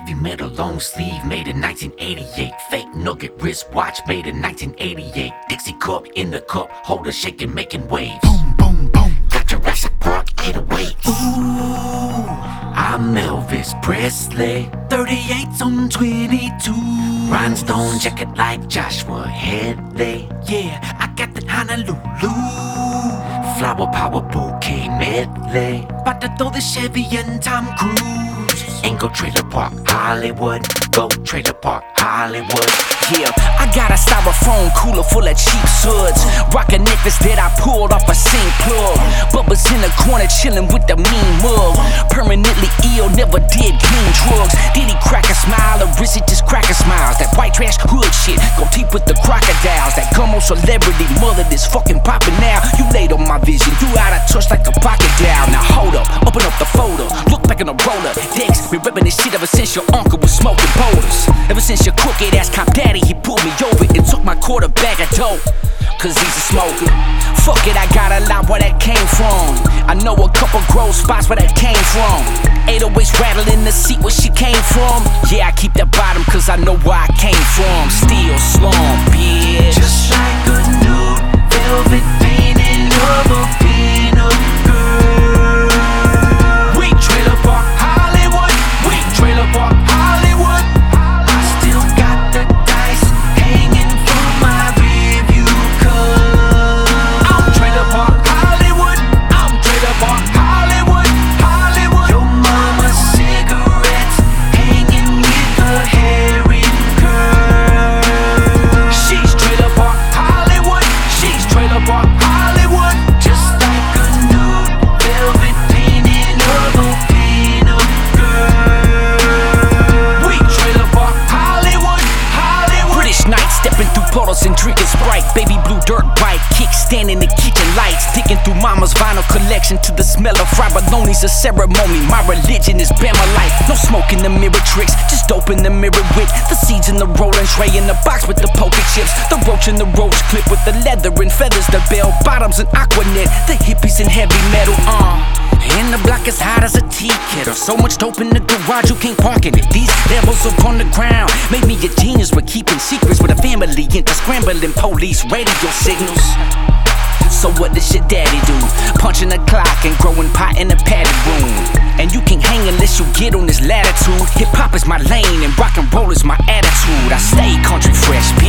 heavy metal long sleeve, made in 1988. Fake nugget wristwatch, made in 1988. Dixie cup in the cup holder, shaking, making waves. Boom, boom, boom. Got Jurassic Park 808s. Ooh, I'm Elvis Presley. 38s on 22. Rhinestone jacket like Joshua Headley. Yeah, I got that Honolulu. Flower power bouquet medley. About to throw the Chevy and Tom Cruise. Ain't go Trailer Park Hollywood. Go Trailer Park Hollywood. Yeah, I got a styrofoam cooler full of cheap suds. Rockin' necklace that I pulled off a sink plug. Bubba's in the corner chillin' with the mean mug. Permanently ill, never did clean drugs. Did he crack a smile or is it just cracker smiles? That white trash hood shit, go deep with the crocodiles. That gummo celebrity mother that's fucking poppin' now. You laid on my vision, you out of touch like a pocket dial. Now hold up, open up the folder, look back in the roller. Dex, been reppin' this shit ever since your uncle was smoking boulders. Ever since your crooked ass cop daddy, he pulled me over and took my quarter bag of dope. Cause he's a smoker. Fuck it, I got a lot where that came from. I know a couple gross spots where that came from. 808s rattling the seat where she came from. Yeah, I keep that bottom cause I know where I came from. Still slum, bitch. Just like a nude velvet painting of a pin-up girl. We Trailer Park Hollywood. We Trailer Park Hollywood. I still got the dice hanging from my rearview cup. I'm Trailer Park Hollywood. I'm Trailer Park Hollywood. Hollywood. Your mama's cigarettes hanging with her hair in curls. She's Trailer Park Hollywood. She's Trailer Park Hollywood. Just like a nude velvet painting of a pin-up girl. We Trailer Park Hollywood. Hollywood. British night, stepping through portals and drinking Sprite. Baby blue dirt bike, kickstand in the kitchen lights. Digging through mama's vinyl collection to the smell of fried bologna's a ceremony. My religion is Bama life. No smoke in the mirror tricks, just dope in the mirror with the seeds in the rolling tray in the box with the poker chips. The roach in the roach clip with the leather and feathers. The bell bottoms and Aquanet. The hippies and heavy metal. And the block is hot as a tea kettle. So much dope in the garage you can't park in it. These levels up on the ground made me a genius with keeping secrets with a family into scrambling police radio signals. So what does your daddy do? Punching the clock and growing pot in the padded room. And you can't hang unless you get on this latitude. Hip hop is my lane and rock and roll is my attitude. I stay country fresh,